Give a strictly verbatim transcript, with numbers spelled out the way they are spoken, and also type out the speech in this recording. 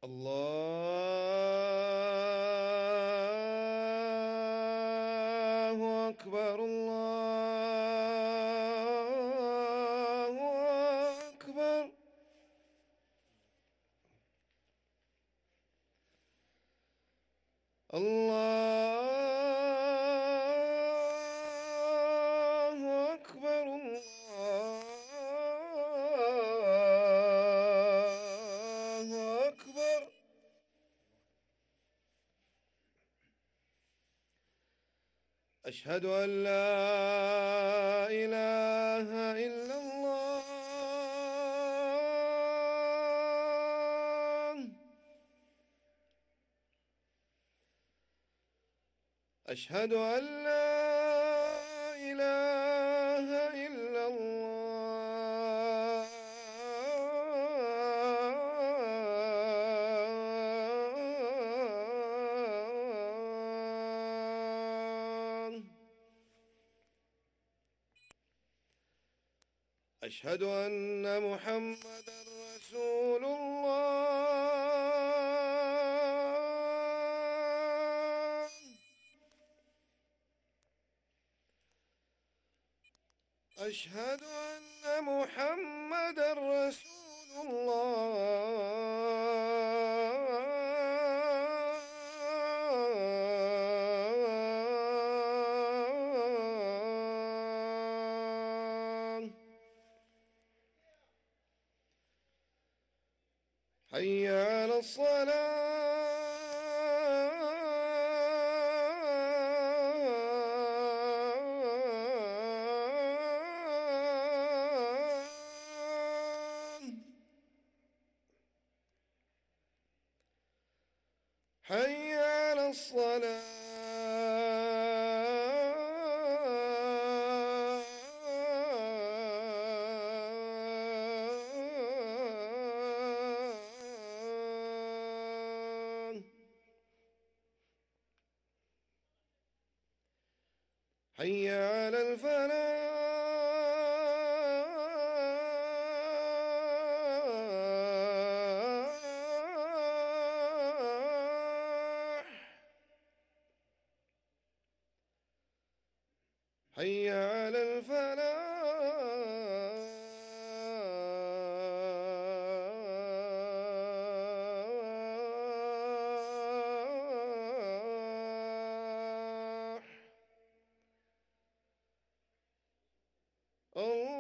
الله أكبر. الله أكبر. الله أكبر. الله أكبر. أشهد أن لا إله إلا الله. أشهد أن لا إله إلا الله. أشهد أن محمدا رسول الله. أشهد أن محمدا رسول الله. حي على الصلاة. حي على الصلاة. حي على الفلاح. حي على الفلاح. الله